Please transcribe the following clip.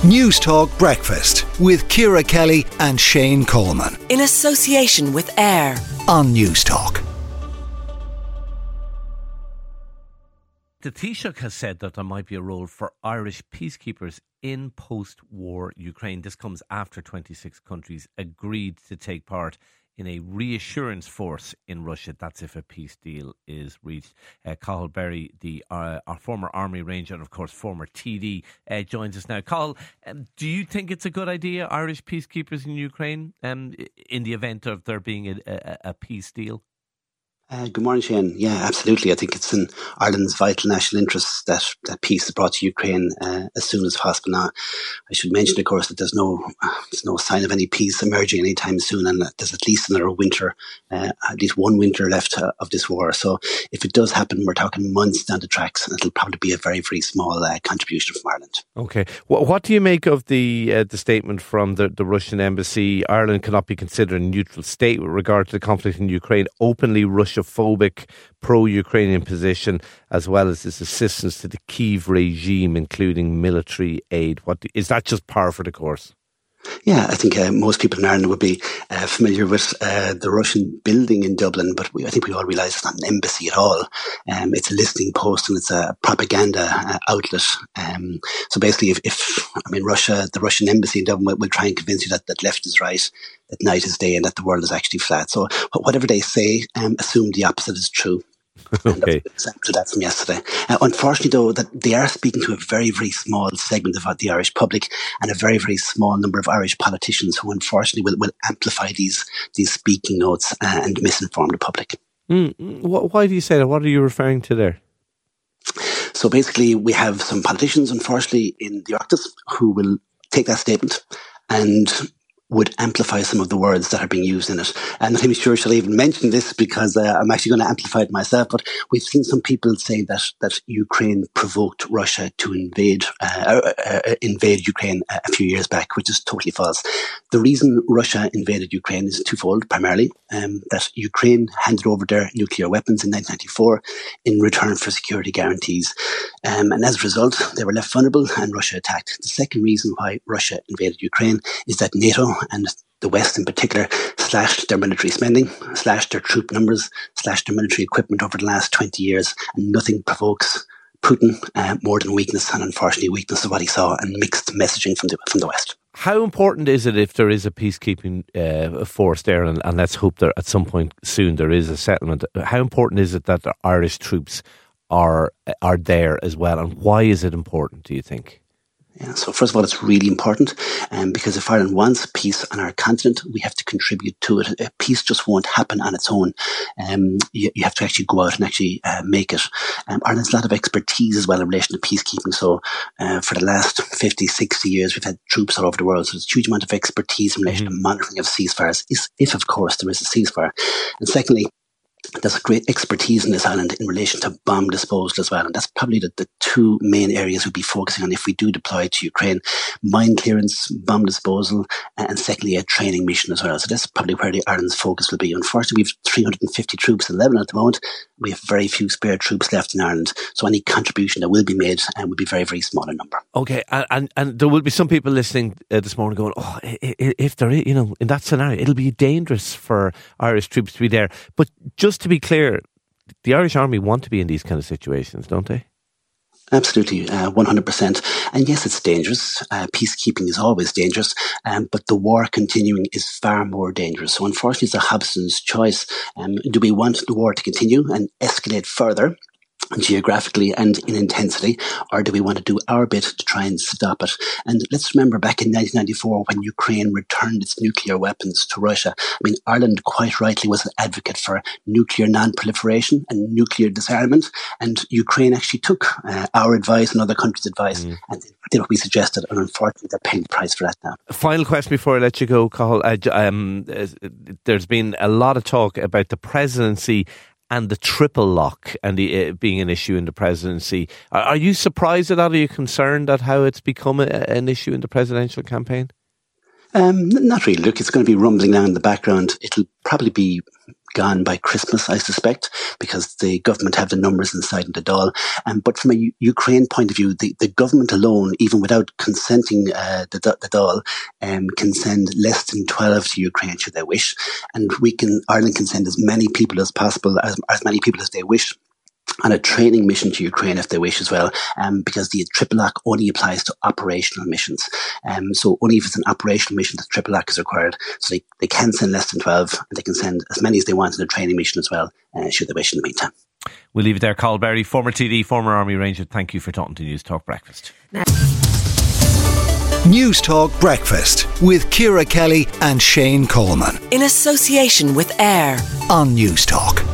News Talk Breakfast with Ciara Kelly and Shane Coleman. In association with AIR On News Talk. The Taoiseach has said that there might be a role for Irish peacekeepers in post-war Ukraine. This comes after 26 countries agreed to take part in a reassurance force in Russia. That's if a peace deal is reached. Cathal Berry, our former Army Ranger and, of course, former TD, joins us now. Cathal, do you think it's a good idea, Irish peacekeepers in Ukraine, in the event of there being a peace deal? Good morning, Shane. Yeah, absolutely. I think it's in Ireland's vital national interest that peace is brought to Ukraine as soon as possible. Now, I should mention, of course, that there's no sign of any peace emerging anytime soon, and that there's at least another winter, at least one winter left of this war. So if it does happen, we're talking months down the tracks, and it'll probably be a very, very small contribution from Ireland. Okay. What do you make of the statement from the Russian embassy? Ireland cannot be considered a neutral state with regard to the conflict in Ukraine. Openly Russia-phobic, pro-Ukrainian position, as well as this assistance to the Kyiv regime, including military aid. Is that just par for the course? Yeah, I think most people in Ireland would be familiar with the Russian building in Dublin, but I think we all realise it's not an embassy at all. It's a listening post and it's a propaganda outlet. So basically, Russia, the Russian embassy in Dublin will try and convince you that left is right, that night is day, and that the world is actually flat. So whatever they say, assume the opposite is true. Okay. Example of that from yesterday. Unfortunately, though, that they are speaking to a very, very small segment of the Irish public and a very, very small number of Irish politicians who, unfortunately, will amplify these speaking notes and misinform the public. Why do you say that? What are you referring to there? So basically, we have some politicians, unfortunately, in the Oireachtas who will take that statement and would amplify some of the words that are being used in it. And I'm sure she'll even mention this because I'm actually going to amplify it myself, but we've seen some people saying that Ukraine provoked Russia to invade Ukraine a few years back, which is totally false. The reason Russia invaded Ukraine is twofold, primarily, that Ukraine handed over their nuclear weapons in 1994 in return for security guarantees. And as a result, they were left vulnerable and Russia attacked. The second reason why Russia invaded Ukraine is that NATO and the West in particular slashed their military spending, slashed their troop numbers, slashed their military equipment over the last 20 years, and nothing provokes Putin more than weakness, and unfortunately weakness of what he saw and mixed messaging from the West. How important is it if there is a peacekeeping force there, and let's hope that at some point soon there is a settlement, how important is it that the Irish troops are there as well, and why is it important, do you think? Yeah, so first of all, it's really important because if Ireland wants peace on our continent, we have to contribute to it. Peace just won't happen on its own. You have to actually go out and actually make it. Ireland has a lot of expertise as well in relation to peacekeeping. So for the last 50, 60 years, we've had troops all over the world. So there's a huge amount of expertise in relation to monitoring of ceasefires, if of course there is a ceasefire. And secondly, there's a great expertise in this island in relation to bomb disposal as well. And that's probably the two main areas we'll be focusing on if we do deploy to Ukraine. Mine clearance, bomb disposal, and secondly, a training mission as well. So that's probably where the Ireland's focus will be. Unfortunately, we have 350 troops in Lebanon at the moment. We have very few spare troops left in Ireland. So any contribution that will be made will be very, very small in number. Okay, and there will be some people listening this morning going, if there is, in that scenario, it'll be dangerous for Irish troops to be there. But just to be clear, the Irish Army want to be in these kind of situations, don't they? Absolutely, 100%. And yes, it's dangerous. Peacekeeping is always dangerous, but the war continuing is far more dangerous. So unfortunately, it's a Hobson's choice. Do we want the war to continue and escalate further? Geographically and in intensity, or do we want to do our bit to try and stop it? And let's remember back in 1994 when Ukraine returned its nuclear weapons to Russia. I mean, Ireland quite rightly was an advocate for nuclear non-proliferation and nuclear disarmament, and Ukraine actually took our advice and other countries' advice and did what we suggested, and unfortunately they're paying the price for that now. Final question before I let you go, Cathal. There's been a lot of talk about the presidency and the triple lock and the being an issue in the presidency. Are you surprised at that? Are you concerned at how it's become an issue in the presidential campaign? Not really. Look, it's going to be rumbling down in the background. It'll probably be gone by Christmas, I suspect, because the government have the numbers inside the Dáil. But from a Ukraine point of view, the government alone, even without consenting the Dáil, can send less than 12 to Ukraine should they wish. And Ireland can send as many people as possible, as many people as they wish, on a training mission to Ukraine if they wish as well, because the Triple Lock only applies to operational missions. So only if it's an operational mission that Triple Lock is required. So they can send less than 12, and they can send as many as they want in a training mission as well, should they wish in the meantime. We'll leave it there. Carl Berry, former TD, former Army Ranger, thank you for talking to News Talk Breakfast. News Talk Breakfast with Ciara Kelly and Shane Coleman. In association with AIR On News Talk.